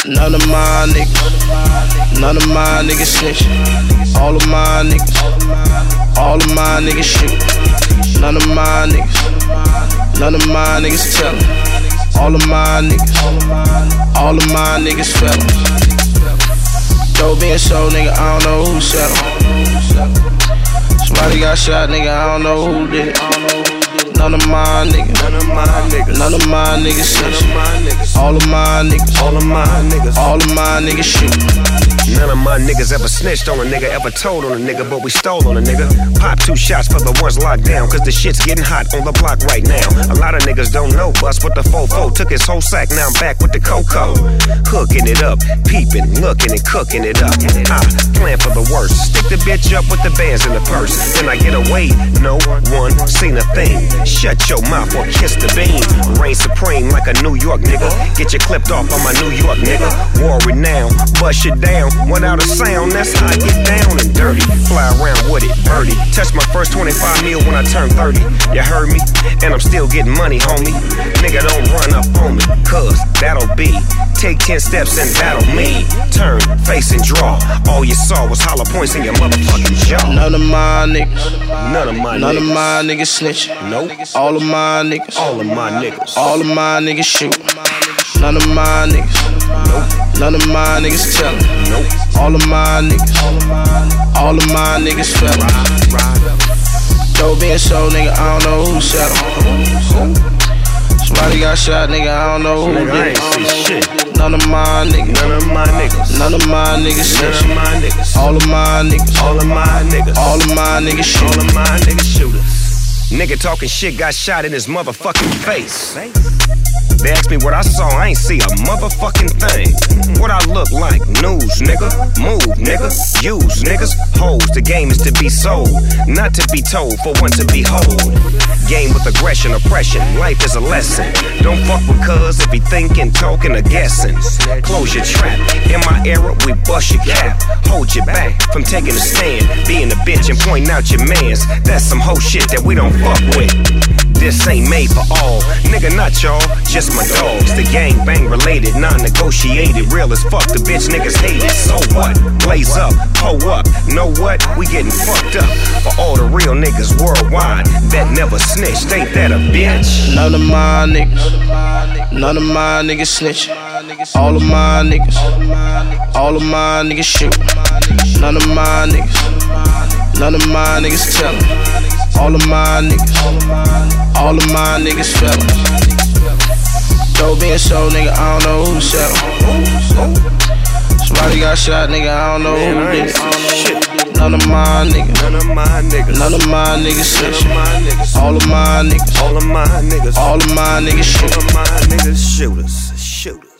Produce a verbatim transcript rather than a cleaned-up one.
None of my niggas, none of my niggas snitch. All of my niggas, all of my niggas shoot. None of my niggas, none of my niggas tellin'. All of my niggas, all of my niggas fellas. Dope being sold, nigga, I don't know who said 'em. Somebody got shot, nigga, I don't know who did it. None of my niggas, none of my niggas, none of my niggas snitch. All of my niggas, all of my niggas, all of my niggas shoot. None of my niggas ever snitched on a nigga, ever told on a nigga, but we stole on a nigga. Pop two shots for the ones locked down, cause the shit's getting hot on the block right now. A lot of niggas don't know bust with the fofo. Took his whole sack, now I'm back with the cocoa. Hooking it up, peeping, looking and cooking it up. I plan for the worst, stick the bitch up with the bands in the purse. Then I get away, no one seen a thing. Shut your mouth or kiss the beam. Reign supreme like a New York nigga. Get you clipped off on my New York nigga. War renowned, bust you down without a sound. That's how I get down and dirty. Fly around with it, birdie. Touched my first twenty-five mil when I turned thirty. You heard me? And I'm still getting money, homie. Nigga, don't run up on me, cause that'll be. Take ten steps and battle me. Turn, face and draw. All you saw was hollow points in your motherfucking jaw. None of my niggas, None of my none niggas. of my niggas snitch. Nope. All of my niggas, All of my niggas. all of my niggas shoot. None of my niggas, Nope. none of my niggas tellin'. Nope. All of my niggas, all of my niggas fellas. Dope being sold, nigga, I don't know who said 'em. Somebody got shot, nigga, I don't know who Nigga, I did ain't it. see shit. None of my niggas, None of my niggas. none of my niggas None snitch. of my niggas. All of my niggas, All of my niggas. all of my niggas All shoot. of my niggas shooters. Nigga talking shit got shot in his motherfucking face. They asked me what I saw, I ain't see a motherfucking thing. What I look like? News, nigga. Move, nigga. Use, niggas. Hoes. The game is to be sold, not to be told, for one to behold. Game with aggression, oppression. Life is a lesson. Don't fuck with cuz if he thinking, talking, or guessing. Close your trap. In my era, we bust your cap. Hold you back from taking a stand. Being a bitch and pointing out your mans. That's some hoe shit that we don't fuck with. This ain't made for all. Nigga, not y'all, just my dogs. The gang bang related, non-negotiated. Real as fuck, the bitch niggas hate it. So what? Blaze up, pull up. Know what? We getting fucked up. For all the real niggas worldwide that never snitched. Ain't that a bitch? None of my niggas, none of my niggas snitch. All of my niggas, all of my niggas shoot. None of my niggas, none of my niggas tellin'. All of my niggas, all of my niggas fellas. Dope being sold, nigga, I don't know who said 'em. Somebody got shot, nigga, I don't know Man, who I did ain't it. see shit. None of my niggas, None of my niggas. none of my niggas snitch. None of my niggas. All of my niggas, All of my niggas. all of my niggas shoot. All of my niggas shooters. Shooters.